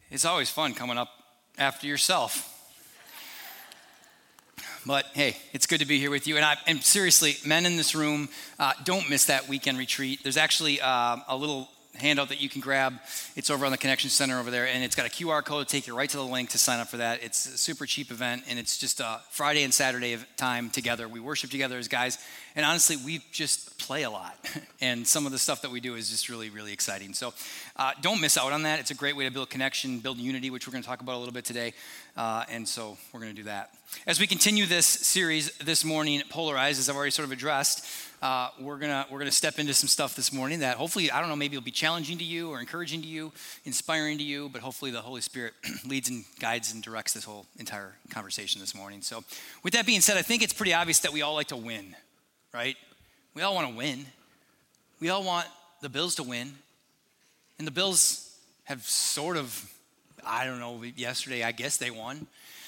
It's always fun coming up after yourself. But hey, it's good to be here with you. And seriously, men in this room, don't miss that weekend retreat. There's actually a little handout that you can grab. It's over on the Connection Center over there, and it's got a QR code to take you right to the link to sign up for that. It's a super cheap event, and it's just a Friday and Saturday of time together. We worship together as guys, and honestly, we just play a lot, and some of the stuff that we do is just really, really exciting. So don't miss out on that. It's a great way to build connection, build unity, which we're going to talk about a little bit today, and so we're going to do that. As we continue this series this morning, Polarized, as I've already sort of addressed, we're gonna step into some stuff this morning that hopefully, I don't know, maybe it'll be challenging to you or encouraging to you, inspiring to you, but hopefully the Holy Spirit leads and guides and directs this whole entire conversation this morning. So with that being said, I think it's pretty obvious that we all like to win, right? We all want to win. We all want the Bills to win. And the Bills have sort of, I don't know, yesterday I guess they won.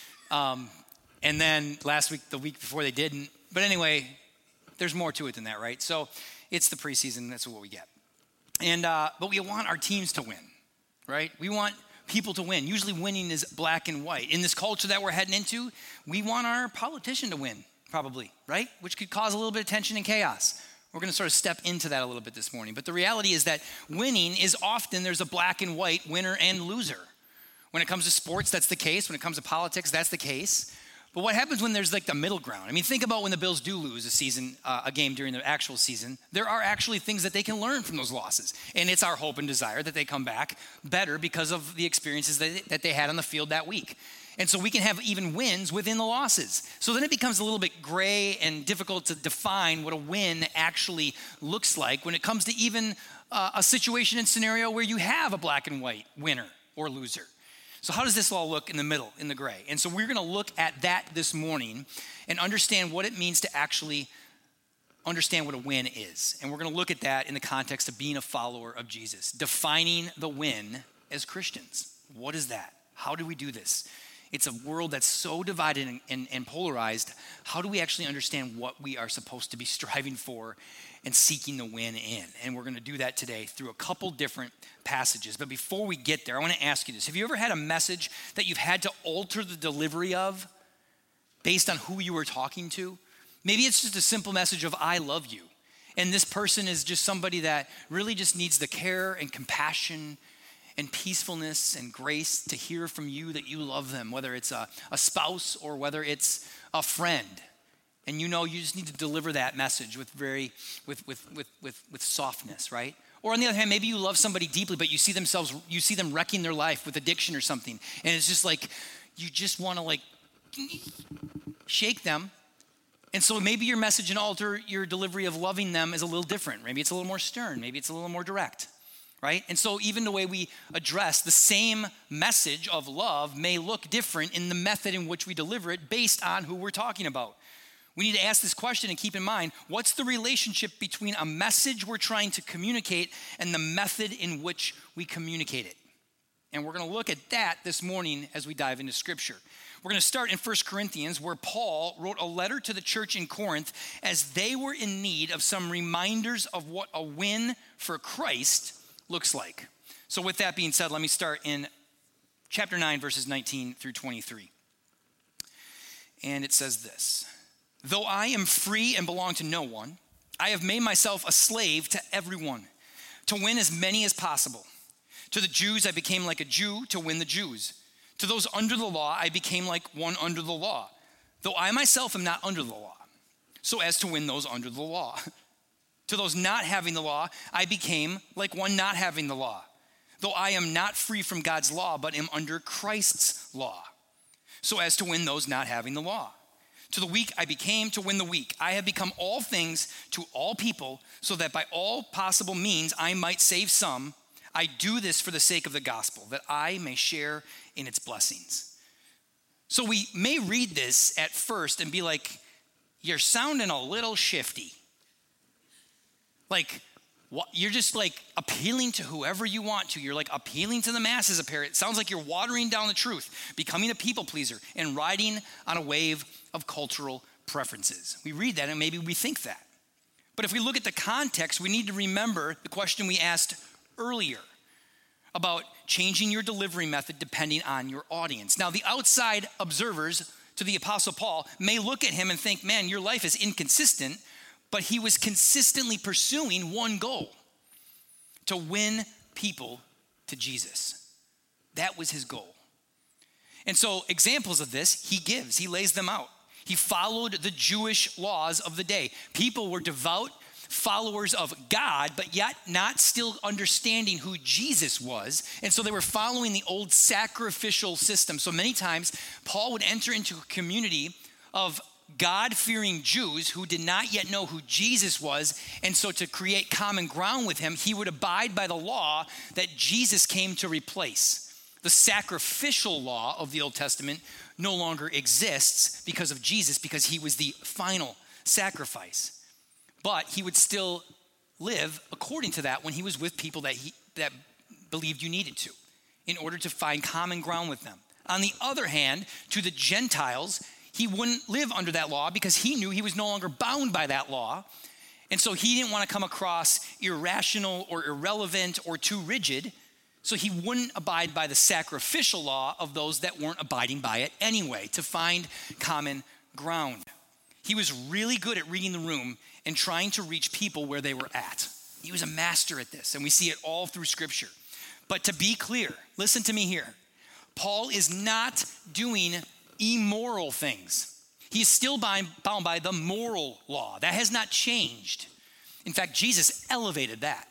And then last week, the week before they didn't. But anyway, there's more to it than that, right? So it's the preseason, that's what we get. And but we want our teams to win, right? We want people to win. Usually winning is black and white. In this culture that we're heading into, we want our politician to win, probably, right? Which could cause a little bit of tension and chaos. We're going to sort of step into that a little bit this morning. But the reality is that winning is often, there's a black and white winner and loser. When it comes to sports, that's the case. When it comes to politics, that's the case. But what happens when there's like the middle ground? I mean, think about when the Bills do lose a game during the actual season. There are actually things that they can learn from those losses. And it's our hope and desire that they come back better because of the experiences that they had on the field that week. And so we can have even wins within the losses. So then it becomes a little bit gray and difficult to define what a win actually looks like when it comes to even a situation and scenario where you have a black and white winner or loser. So how does this all look in the middle, in the gray? And so we're going to look at that this morning and understand what it means to actually understand what a win is. And we're going to look at that in the context of being a follower of Jesus, defining the win as Christians. What is that? How do we do this? It's a world that's so divided and polarized. How do we actually understand what we are supposed to be striving for and seeking the win in? And we're going to do that today through a couple different passages. But before we get there, I want to ask you this. Have you ever had a message that you've had to alter the delivery of based on who you were talking to? Maybe it's just a simple message of, I love you. And this person is just somebody that really just needs the care and compassion and peacefulness and grace to hear from you that you love them, whether it's a spouse or whether it's a friend. And you know you just need to deliver that message with softness, right? Or on the other hand, maybe you love somebody deeply, but you see them wrecking their life with addiction or something. And it's just like, you just want to like shake them. And so maybe your message and alter your delivery of loving them is a little different. Maybe it's a little more stern. Maybe it's a little more direct. Right? And so even the way we address the same message of love may look different in the method in which we deliver it based on who we're talking about. We need to ask this question and keep in mind, what's the relationship between a message we're trying to communicate and the method in which we communicate it? And we're going to look at that this morning as we dive into Scripture. We're going to start in 1 Corinthians, where Paul wrote a letter to the church in Corinth as they were in need of some reminders of what a win for Christ looks like. So with that being said, let me start in chapter 9, verses 19 through 23. And it says this: though I am free and belong to no one, I have made myself a slave to everyone, to win as many as possible. To the Jews, I became like a Jew to win the Jews. To those under the law, I became like one under the law, though I myself am not under the law, so as to win those under the law. To those not having the law, I became like one not having the law, though I am not free from God's law, but am under Christ's law, so as to win those not having the law. To the weak I became to win the weak. I have become all things to all people, so that by all possible means I might save some. I do this for the sake of the gospel, that I may share in its blessings. So we may read this at first and be like, you're sounding a little shifty. Like, you're just like appealing to whoever you want to. You're like appealing to the masses, apparently. It sounds like you're watering down the truth, becoming a people pleaser, and riding on a wave of cultural preferences. We read that and maybe we think that. But if we look at the context, we need to remember the question we asked earlier about changing your delivery method depending on your audience. Now, the outside observers to the Apostle Paul may look at him and think, man, your life is inconsistent, but he was consistently pursuing one goal: to win people to Jesus. That was his goal. And so examples of this he gives, he lays them out. He followed the Jewish laws of the day. People were devout followers of God, but yet not still understanding who Jesus was. And so they were following the old sacrificial system. So many times Paul would enter into a community of God-fearing Jews who did not yet know who Jesus was. And so to create common ground with him, he would abide by the law that Jesus came to replace. The sacrificial law of the Old Testament no longer exists because of Jesus, because he was the final sacrifice. But he would still live according to that when he was with people that believed you needed to, in order to find common ground with them. On the other hand, to the Gentiles, he wouldn't live under that law because he knew he was no longer bound by that law. And so he didn't want to come across irrational or irrelevant or too rigid. So he wouldn't abide by the sacrificial law of those that weren't abiding by it anyway, to find common ground. He was really good at reading the room and trying to reach people where they were at. He was a master at this, and we see it all through Scripture. But to be clear, listen to me here. Paul is not doing immoral things. He's still bound by the moral law. That has not changed. In fact, Jesus elevated that.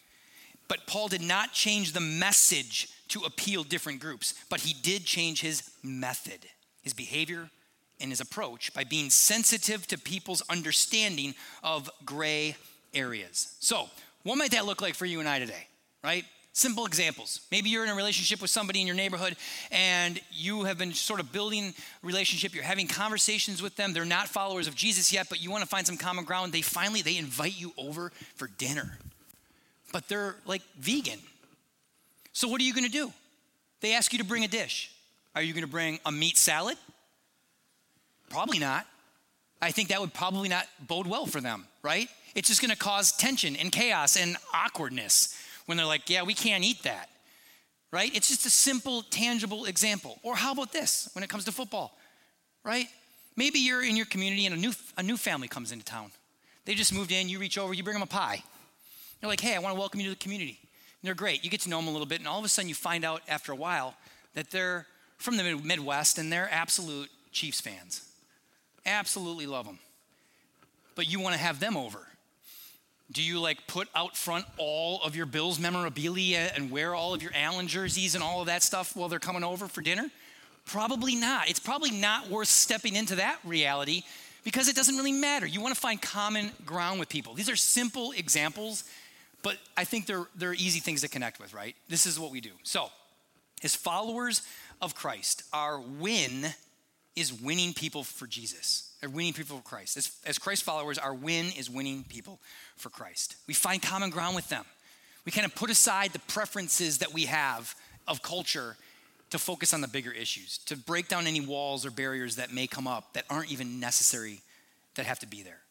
But Paul did not change the message to appeal different groups, but he did change his method, his behavior, and his approach by being sensitive to people's understanding of gray areas. So, what might that look like for you and I today, right? Simple examples. Maybe you're in a relationship with somebody in your neighborhood and you have been sort of building a relationship. You're having conversations with them. They're not followers of Jesus yet, but you want to find some common ground. They invite you over for dinner. But they're like vegan. So what are you going to do? They ask you to bring a dish. Are you going to bring a meat salad? Probably not. I think that would probably not bode well for them, right? It's just going to cause tension and chaos and awkwardness when they're like, yeah, we can't eat that, right? It's just a simple, tangible example. Or how about this when it comes to football, right? Maybe you're in your community and a new family comes into town. They just moved in, you reach over, you bring them a pie. You're like, hey, I want to welcome you to the community. And they're great. You get to know them a little bit, and all of a sudden you find out after a while that they're from the Midwest and they're absolute Chiefs fans. Absolutely love them. But you want to have them over. Do you like put out front all of your Bills memorabilia and wear all of your Allen jerseys and all of that stuff while they're coming over for dinner? Probably not. It's probably not worth stepping into that reality because it doesn't really matter. You want to find common ground with people. These are simple examples, but I think they're easy things to connect with, right? This is what we do. So, as followers of Christ, our win is winning people for Jesus, or winning people for Christ. As Christ followers, our win is winning people for Christ. We find common ground with them. We kind of put aside the preferences that we have of culture to focus on the bigger issues, to break down any walls or barriers that may come up that aren't even necessary, that have to be there.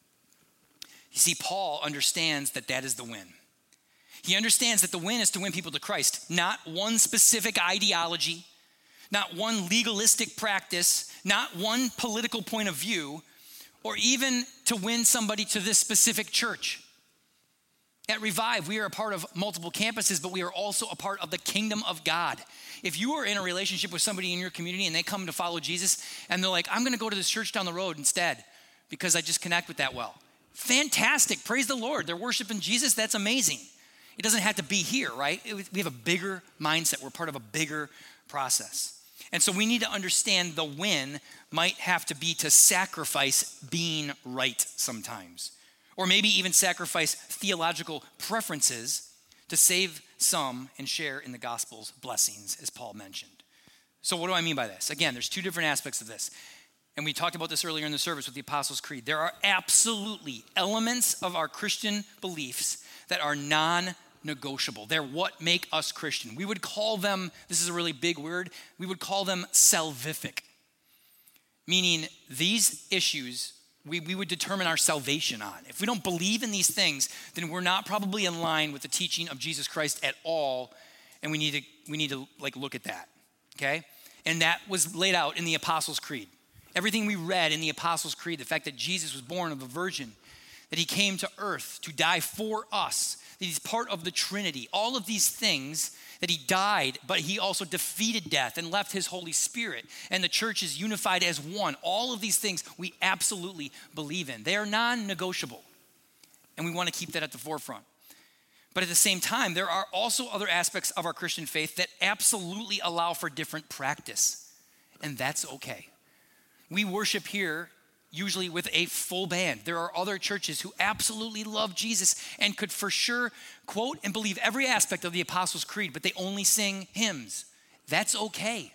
You see, Paul understands that is the win. He understands that the win is to win people to Christ, not one specific ideology, not one legalistic practice, not one political point of view, or even to win somebody to this specific church. At Revive, we are a part of multiple campuses, but we are also a part of the kingdom of God. If you are in a relationship with somebody in your community and they come to follow Jesus and they're like, I'm going to go to this church down the road instead because I just connect with that well. Fantastic. Praise the Lord. They're worshiping Jesus. That's amazing. It doesn't have to be here, right? We have a bigger mindset. We're part of a bigger process. And so we need to understand the win might have to be to sacrifice being right sometimes. Or maybe even sacrifice theological preferences to save some and share in the gospel's blessings, as Paul mentioned. So what do I mean by this? Again, there's two different aspects of this. And we talked about this earlier in the service with the Apostles' Creed. There are absolutely elements of our Christian beliefs that are non-negotiable. They're what make us Christian. We would call them, this is a really big word, we would call them salvific. Meaning these issues we would determine our salvation on. If we don't believe in these things, then we're not probably in line with the teaching of Jesus Christ at all, And we need to like look at that, okay? And that was laid out in the Apostles' Creed. Everything we read in the Apostles' Creed, the fact that Jesus was born of a virgin, that he came to earth to die for us, that he's part of the Trinity, all of these things, that he died, but he also defeated death and left his Holy Spirit, and the church is unified as one. All of these things we absolutely believe in. They are non-negotiable, and we want to keep that at the forefront. But at the same time, there are also other aspects of our Christian faith that absolutely allow for different practice, and that's okay. We worship here usually with a full band. There are other churches who absolutely love Jesus and could for sure quote and believe every aspect of the Apostles' Creed, but they only sing hymns. That's okay.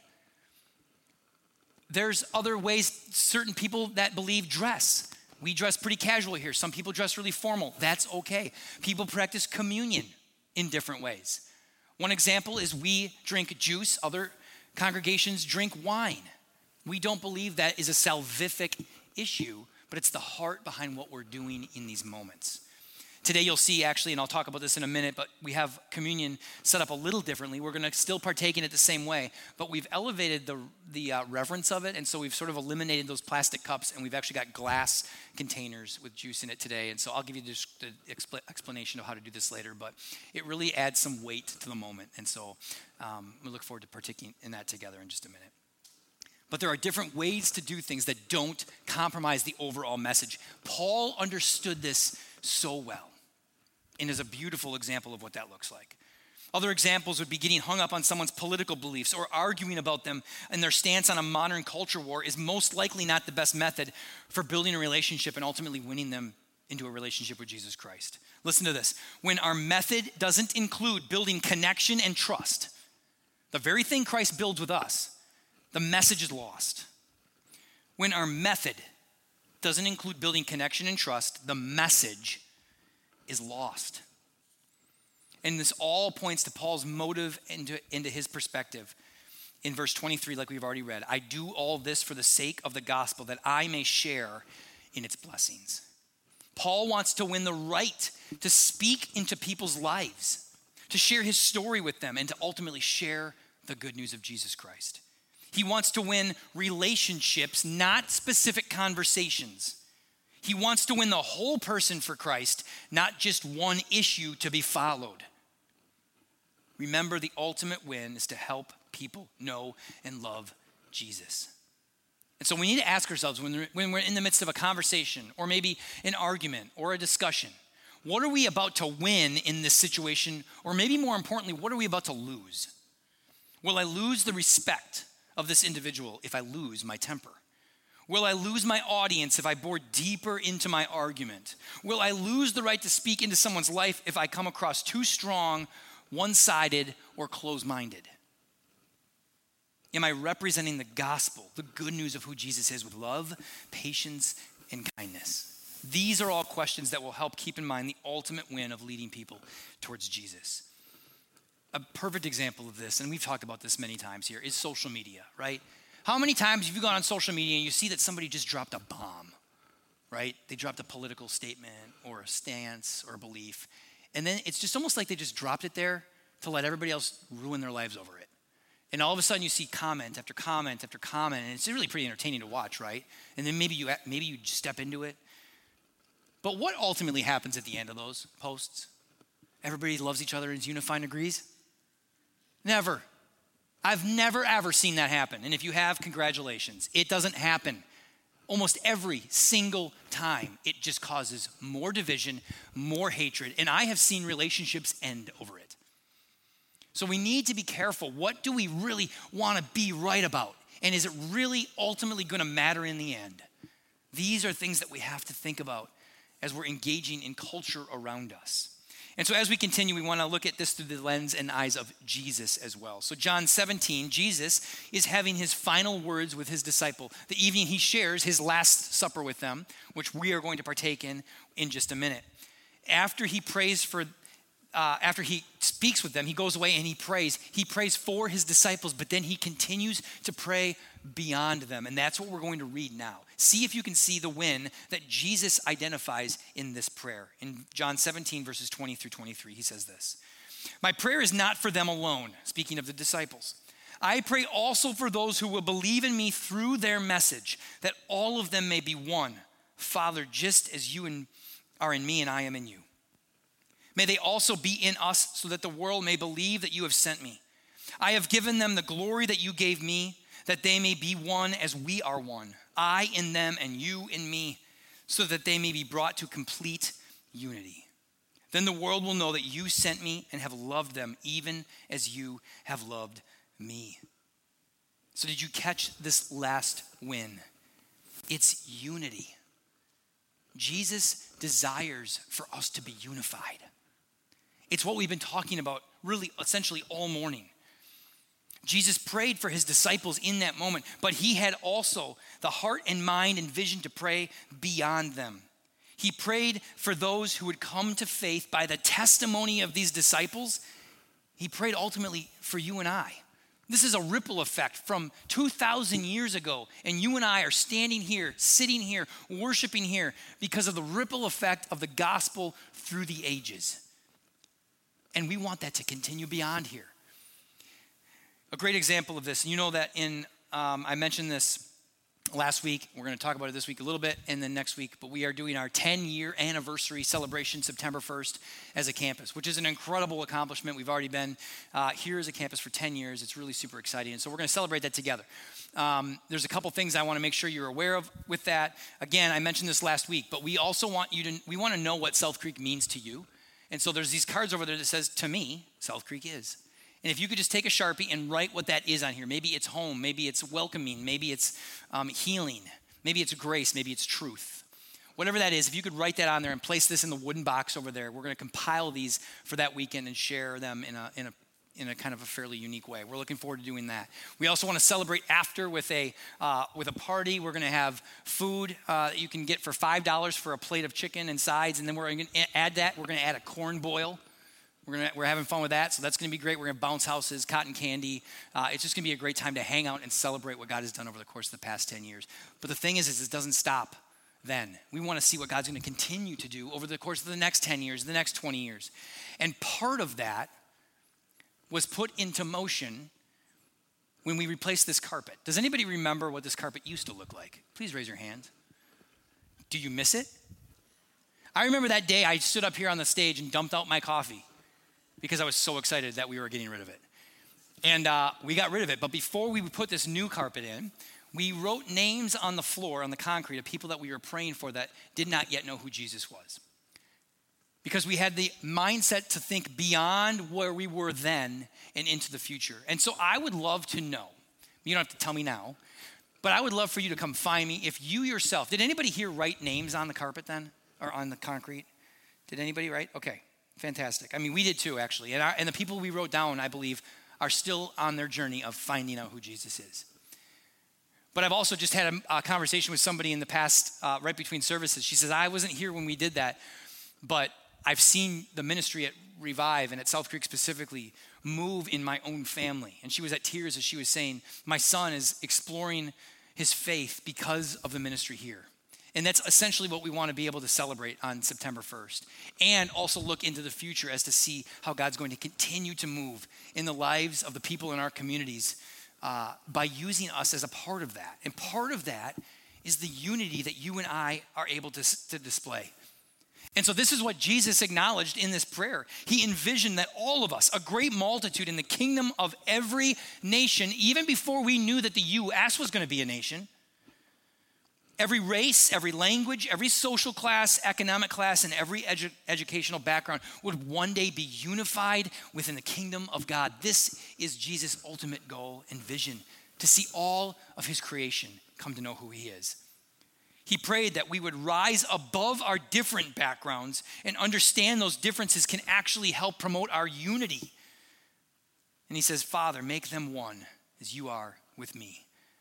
There's other ways certain people that believe dress. We dress pretty casual here. Some people dress really formal. That's okay. People practice communion in different ways. One example is we drink juice. Other congregations drink wine. We don't believe that is a salvific issue, but it's the heart behind what we're doing in these moments. Today you'll see actually, and I'll talk about this in a minute, but we have communion set up a little differently. We're going to still partake in it the same way, but we've elevated the reverence of it, and so we've sort of eliminated those plastic cups, and we've actually got glass containers with juice in it today. And so I'll give you just the explanation of how to do this later, but it really adds some weight to the moment, and so we look forward to partaking in that together in just a minute. But there are different ways to do things that don't compromise the overall message. Paul understood this so well and is a beautiful example of what that looks like. Other examples would be getting hung up on someone's political beliefs or arguing about them, and their stance on a modern culture war is most likely not the best method for building a relationship and ultimately winning them into a relationship with Jesus Christ. Listen to this. When our method doesn't include building connection and trust, the very thing Christ builds with us, the message is lost. When our method doesn't include building connection and trust, the message is lost. And this all points to Paul's motive into his perspective. In verse 23, like we've already read, I do all this for the sake of the gospel, that I may share in its blessings. Paul wants to win the right to speak into people's lives, to share his story with them, and to ultimately share the good news of Jesus Christ. He wants to win relationships, not specific conversations. He wants to win the whole person for Christ, not just one issue to be followed. Remember, the ultimate win is to help people know and love Jesus. And so we need to ask ourselves when we're in the midst of a conversation or maybe an argument or a discussion, what are we about to win in this situation? Or maybe more importantly, what are we about to lose? Will I lose the respect of this individual if I lose my temper? Will I lose my audience if I bore deeper into my argument? Will I lose the right to speak into someone's life if I come across too strong, one-sided, or close-minded? Am I representing the gospel, the good news of who Jesus is with love, patience, and kindness? These are all questions that will help keep in mind the ultimate win of leading people towards Jesus. A perfect example of this, and we've talked about this many times here, is social media, right? How many times have you gone on social media and you see that somebody just dropped a bomb, right? They dropped a political statement or a stance or a belief, and then it's just almost like they just dropped it there to let everybody else ruin their lives over it. And all of a sudden you see comment after comment after comment, and it's really pretty entertaining to watch, right? And then maybe you step into it. But what ultimately happens at the end of those posts? Everybody loves each other and is unified and agrees? Never. I've never, ever seen that happen. And if you have, congratulations. It doesn't happen. Almost every single time, it just causes more division, more hatred. And I have seen relationships end over it. So we need to be careful. What do we really want to be right about? And is it really ultimately going to matter in the end? These are things that we have to think about as we're engaging in culture around us. And so as we continue, we want to look at this through the lens and eyes of Jesus as well. So John 17, Jesus is having his final words with his disciple. The evening he shares his last supper with them, which we are going to partake in just a minute. After he speaks with them, he goes away and he prays. He prays for his disciples, but then he continues to pray beyond them. And that's what we're going to read now. See if you can see the win that Jesus identifies in this prayer. In John 17, verses 20 through 23, he says this. My prayer is not for them alone, speaking of the disciples. I pray also for those who will believe in me through their message, that all of them may be one. Father, just as you are in me and I am in you. May they also be in us so that the world may believe that you have sent me. I have given them the glory that you gave me, that they may be one as we are one. I in them and you in me, so that they may be brought to complete unity. Then the world will know that you sent me and have loved them even as you have loved me. So did you catch this last win? It's unity. Jesus desires for us to be unified. It's what we've been talking about really essentially all morning. Jesus prayed for his disciples in that moment, but he had also the heart and mind and vision to pray beyond them. He prayed for those who would come to faith by the testimony of these disciples. He prayed ultimately for you and I. This is a ripple effect from 2,000 years ago, and you and I are standing here, sitting here, worshiping here because of the ripple effect of the gospel through the ages. And we want that to continue beyond here. A great example of this, and you know that I mentioned this last week. We're going to talk about it this week a little bit and then next week, but we are doing our 10-year anniversary celebration September 1st as a campus, which is an incredible accomplishment. We've already been here as a campus for 10 years. It's really super exciting, and so we're going to celebrate that together. There's a couple things I want to make sure you're aware of with that. Again, I mentioned this last week, but we also want to know what South Creek means to you. And so there's these cards over there that says, to me, South Creek is. And if you could just take a Sharpie and write what that is on here. Maybe it's home, maybe it's welcoming, maybe it's healing, maybe it's grace, maybe it's truth. Whatever that is, if you could write that on there and place this in the wooden box over there, we're going to compile these for that weekend and share them in a kind of a fairly unique way. We're looking forward to doing that. We also want to celebrate after with a party. We're going to have food that you can get for $5 for a plate of chicken and sides, and then we're going to add that. We're going to add a corn boil. We're having fun with that, so that's going to be great. We're going to bounce houses, cotton candy. It's just going to be a great time to hang out and celebrate what God has done over the course of the past 10 years. But the thing is it doesn't stop then. We want to see what God's going to continue to do over the course of the next 10 years, the next 20 years. And part of that was put into motion when we replaced this carpet. Does anybody remember what this carpet used to look like? Please raise your hand. Do you miss it? I remember that day I stood up here on the stage and dumped out my coffee because I was so excited that we were getting rid of it. And we got rid of it. But before we put this new carpet in, we wrote names on the floor, on the concrete, of people that we were praying for that did not yet know who Jesus was. Because we had the mindset to think beyond where we were then and into the future. And so I would love to know, you don't have to tell me now, but I would love for you to come find me if you yourself, did anybody here write names on the carpet then? Or on the concrete? Did anybody write? Okay, fantastic. I mean, we did too, actually. And the people we wrote down, I believe, are still on their journey of finding out who Jesus is. But I've also just had a conversation with somebody in the past, right between services. She says, I wasn't here when we did that, but I've seen the ministry at Revive and at South Creek specifically move in my own family. And she was at tears as she was saying, my son is exploring his faith because of the ministry here. And that's essentially what we want to be able to celebrate on September 1st. And also look into the future as to see how God's going to continue to move in the lives of the people in our communities by using us as a part of that. And part of that is the unity that you and I are able to display. And so this is what Jesus acknowledged in this prayer. He envisioned that all of us, a great multitude in the kingdom of every nation, even before we knew that the U.S. was going to be a nation, every race, every language, every social class, economic class, and every educational background would one day be unified within the kingdom of God. This is Jesus' ultimate goal and vision, to see all of his creation come to know who he is. He prayed that we would rise above our different backgrounds and understand those differences can actually help promote our unity. And he says, Father, make them one as you are with me.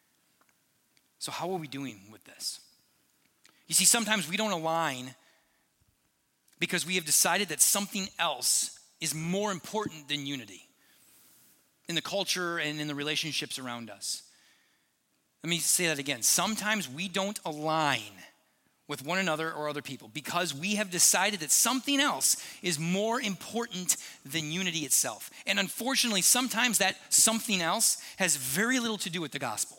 So how are we doing with this? You see, sometimes we don't align because we have decided that something else is more important than unity in the culture and in the relationships around us. Let me say that again. Sometimes we don't align with one another or other people because we have decided that something else is more important than unity itself. And unfortunately, sometimes that something else has very little to do with the gospel.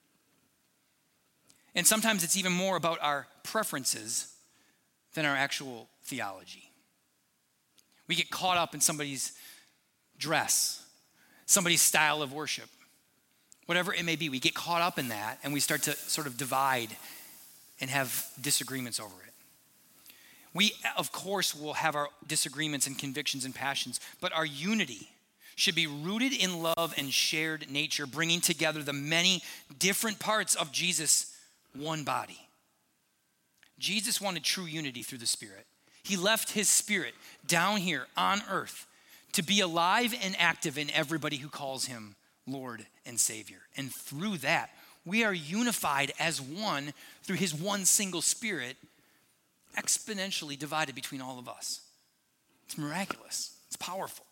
And sometimes it's even more about our preferences than our actual theology. We get caught up in somebody's dress, somebody's style of worship, whatever it may be. We get caught up in that and we start to sort of divide and have disagreements over it. We, of course, will have our disagreements and convictions and passions, but our unity should be rooted in love and shared nature, bringing together the many different parts of Jesus' one body. Jesus wanted true unity through the Spirit. He left his Spirit down here on earth to be alive and active in everybody who calls him Lord and Savior. And through that, we are unified as one through his one single Spirit, exponentially divided between all of us. It's miraculous. It's powerful.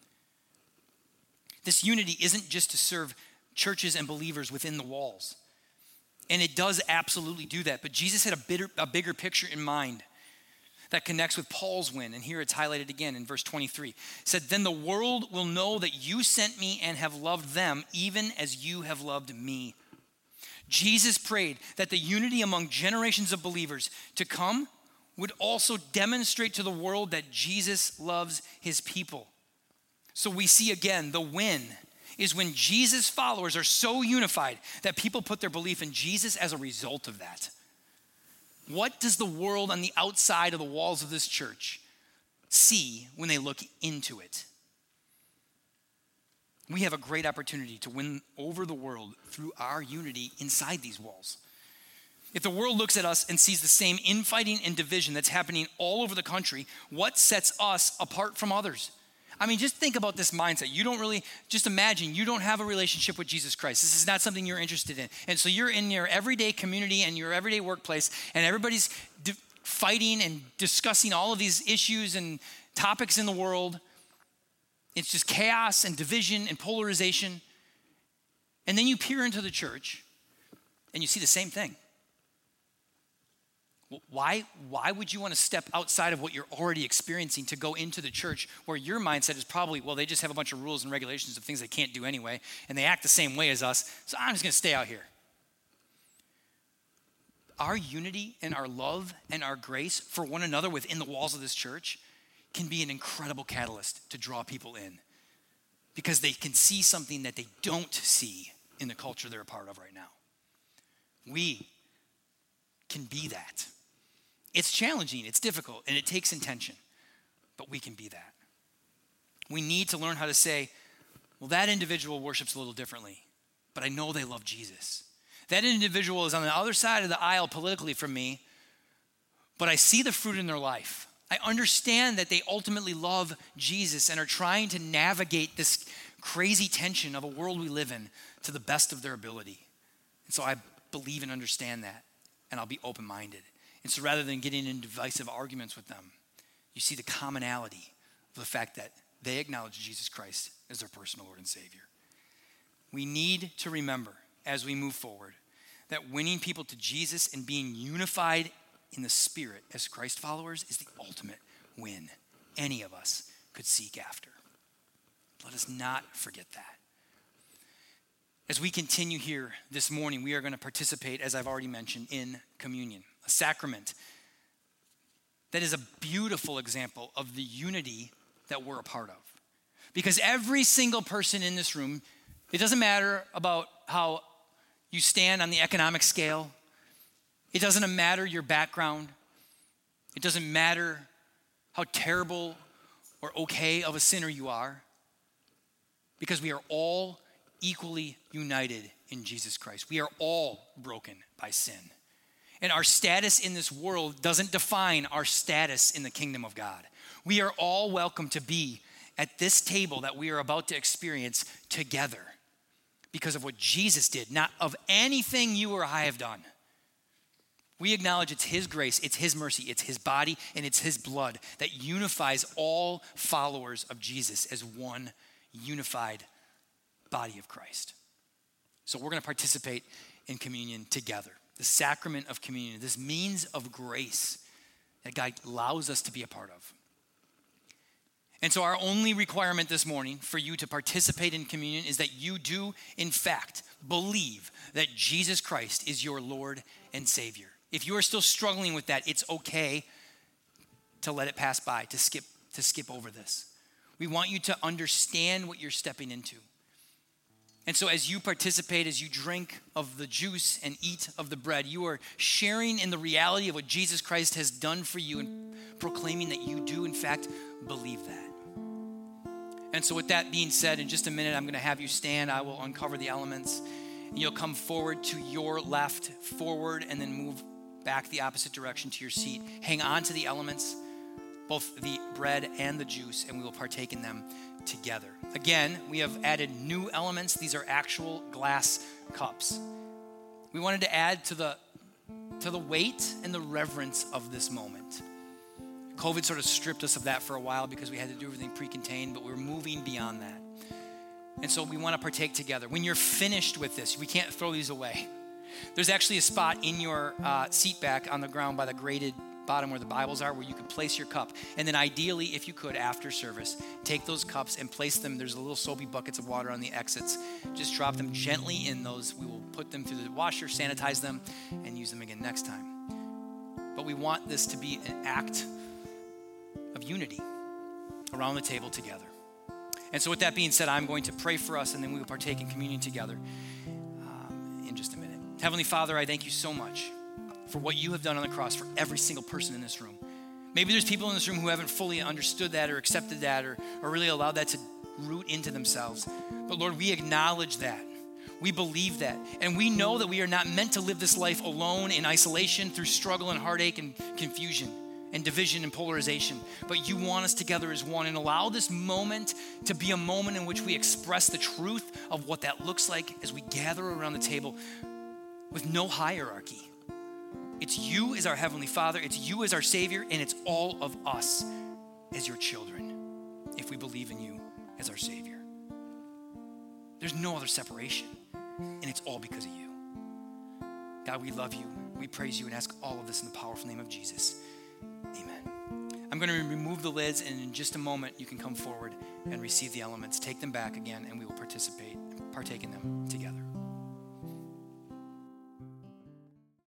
This unity isn't just to serve churches and believers within the walls. And it does absolutely do that. But Jesus had a bigger picture in mind that connects with Paul's win. And here it's highlighted again in verse 23. It said, "Then the world will know that you sent me and have loved them even as you have loved me." Jesus prayed that the unity among generations of believers to come would also demonstrate to the world that Jesus loves his people. So we see again, the win is when Jesus' followers are so unified that people put their belief in Jesus as a result of that. What does the world on the outside of the walls of this church see when they look into it? We have a great opportunity to win over the world through our unity inside these walls. If the world looks at us and sees the same infighting and division that's happening all over the country, what sets us apart from others? I mean, just think about this mindset. Just imagine you don't have a relationship with Jesus Christ. This is not something you're interested in. And so you're in your everyday community and your everyday workplace, and everybody's fighting and discussing all of these issues and topics in the world. It's just chaos and division and polarization. And then you peer into the church and you see the same thing. Why would you want to step outside of what you're already experiencing to go into the church where your mindset is probably, well, they just have a bunch of rules and regulations of things they can't do anyway, and they act the same way as us, so I'm just going to stay out here. Our unity and our love and our grace for one another within the walls of this church can be an incredible catalyst to draw people in because they can see something that they don't see in the culture they're a part of right now. We can be that. It's challenging, it's difficult, and it takes intention, but we can be that. We need to learn how to say, well, that individual worships a little differently, but I know they love Jesus. That individual is on the other side of the aisle politically from me, but I see the fruit in their life. I understand that they ultimately love Jesus and are trying to navigate this crazy tension of a world we live in to the best of their ability. And so I believe and understand that, and I'll be open-minded. And so rather than getting in divisive arguments with them, you see the commonality of the fact that they acknowledge Jesus Christ as their personal Lord and Savior. We need to remember as we move forward that winning people to Jesus and being unified in the Spirit as Christ followers is the ultimate win any of us could seek after. Let us not forget that. As we continue here this morning, we are going to participate, as I've already mentioned, in communion, a sacrament that is a beautiful example of the unity that we're a part of. Because every single person in this room, it doesn't matter about how you stand on the economic scale. It doesn't matter your background. It doesn't matter how terrible or okay of a sinner you are. Because we are all equally united in Jesus Christ. We are all broken by sin. And our status in this world doesn't define our status in the kingdom of God. We are all welcome to be at this table that we are about to experience together because of what Jesus did, not of anything you or I have done. We acknowledge it's his grace, it's his mercy, it's his body, and it's his blood that unifies all followers of Jesus as one unified body of Christ. So we're going to participate in communion together the sacrament of communion, this means of grace that God allows us to be a part of. And so our only requirement this morning for you to participate in communion is that you do, in fact, believe that Jesus Christ is your Lord and Savior. If you are still struggling with that, it's okay to let it pass by, to skip over this. We want you to understand what you're stepping into. And so as you participate, as you drink of the juice and eat of the bread, you are sharing in the reality of what Jesus Christ has done for you and proclaiming that you do, in fact, believe that. And so with that being said, in just a minute, I'm going to have you stand. I will uncover the elements. And you'll come forward to your left, forward, and then move back the opposite direction to your seat. Hang on to the elements, both the bread and the juice, and we will partake in them together. Again, we have added new elements. These are actual glass cups. We wanted to add to the weight and the reverence of this moment. COVID sort of stripped us of that for a while because we had to do everything pre-contained, but we're moving beyond that. And so we want to partake together. When you're finished with this, we can't throw these away. There's actually a spot in your seat back on the ground by the graded bottom where the Bibles are where you could place your cup. And then ideally, if you could, after service, take those cups and place them. There's little soapy buckets of water on the exits. Just drop them gently in those. We will put them through the washer, sanitize them, and use them again next time. But we want this to be an act of unity around the table together. And so with that being said, I'm going to pray for us, and then we will partake in communion together in just a minute. Heavenly Father, I thank you so much for what you have done on the cross for every single person in this room. Maybe there's people in this room who haven't fully understood that or accepted that or really allowed that to root into themselves. But Lord, we acknowledge that. We believe that. And we know that we are not meant to live this life alone in isolation through struggle and heartache and confusion and division and polarization. But you want us together as one, and allow this moment to be a moment in which we express the truth of what that looks like as we gather around the table with no hierarchy. It's you as our Heavenly Father, it's you as our Savior, and it's all of us as your children if we believe in you as our Savior. There's no other separation, and it's all because of you. God, we love you, we praise you, and ask all of this in the powerful name of Jesus. Amen. I'm going to remove the lids, and in just a moment, you can come forward and receive the elements. Take them back again, and we will partake in them together.